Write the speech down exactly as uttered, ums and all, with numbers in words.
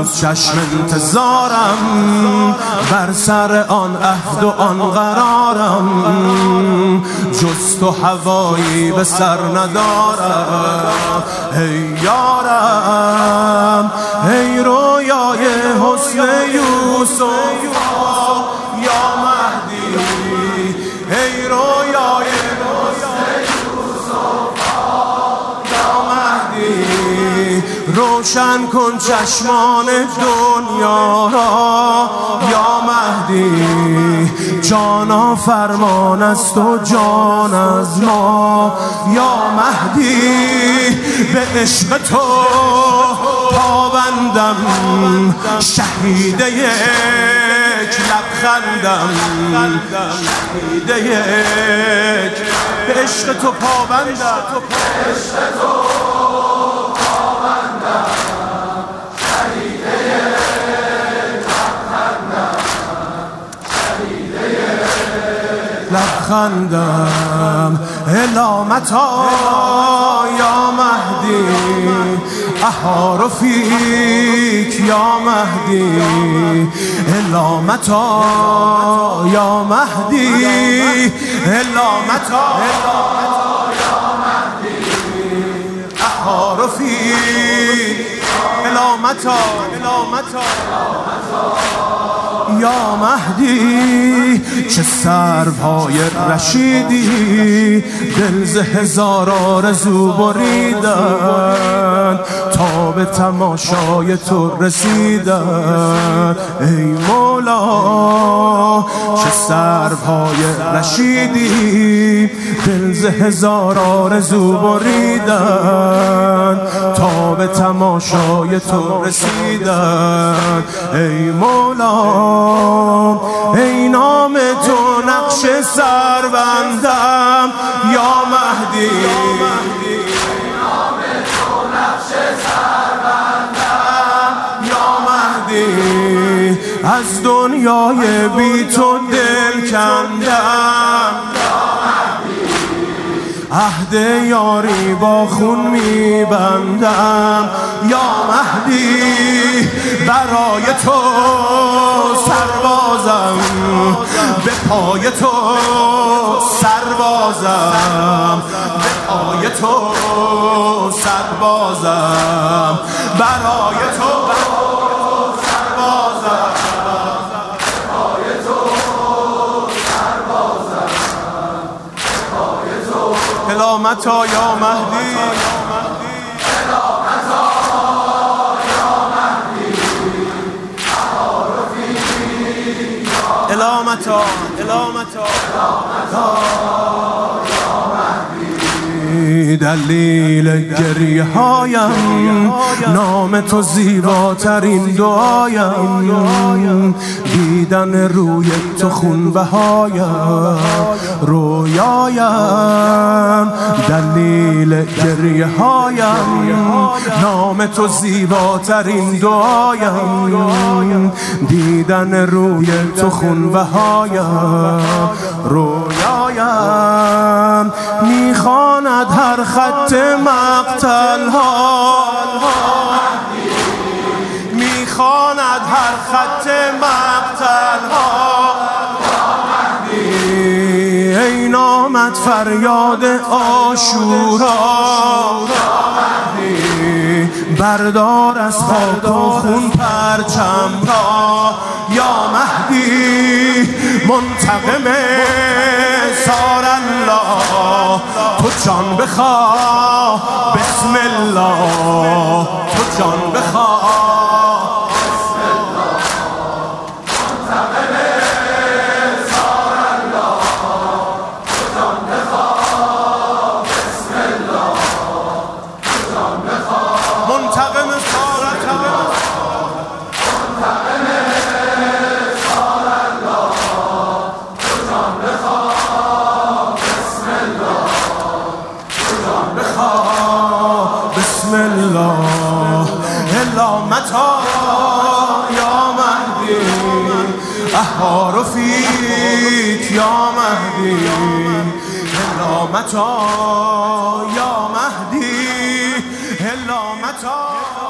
هنوز چشم انتظارم بر سر آن عهد و آن قرارم، جز تو هوایی به سر ندارم. ای یارم ای رویای حسن یوسف یا مهدی، ای رویای حسن یوسف یا مهدی، روشن کن چشمان دنیا را یا مهدی، جانا فرمان است و جان از ما یا مهدی، به عشق تو پابندم، شهید یک لبخندم، شهید یک، به عشق تو پابندم، به عشق تو پابندم، شهید یک لبخندم، شهید یک لبخندم. علامتا یا مهدی، احار فیک یا مهدی، علامتا یا مهدی، علامتا یا مهدی، احار فیک علامتا علامتا یا مهدی. چه سروهای رشیدی دل ز هزار آرزو بریدن، تا به تماشای تو رسیدن. ای مولا چه سروهای رشیدی دل ز هزار آرزو بریدن، تا به تماشای تو رسیدن. ای مولا ای نام تو نقش سربندم یا مهدی، ای نام تو نقش سربندم یا مهدی، از دنیای بی تو دل کندم یا مهدی، عهد یاری با خون میبندم یا مهدی، برای تو سربازم، به پای تو سربازم، به پای تو سربازم، برای تو سربازم، به پای تو سربازم، به پای تو. علامتا یا مهدی، علامتا علامتا دلیل گریه هایم، نام تو زیباترین دعایم، دیدن روی تو خون بهایم، رویایم. دلیل گریه هایم، نام تو زیباترین دعایم، دیدن روی تو خون بهایم، رویایم. میخواند هر خط مقتل ها، میخواند هر خط مقتل ها، ای نامت فریاد عاشورا، بردار از خاک و خون پرچم را یا مهدی، منتقم سار الله، تو جان بخواه بسم الله، تو جان بخواه بسم الله، منتقم سار الله، تو جان بخواه بسم الله، تو جان بخواه، منتقم سار الله، منتقم سار الله، تو جان بخواه بسم الله، تو جان بخواه بسم الله. علامتا یا مهدی، احار فیک یا مهدی، علامتا یا مهدی، علامتا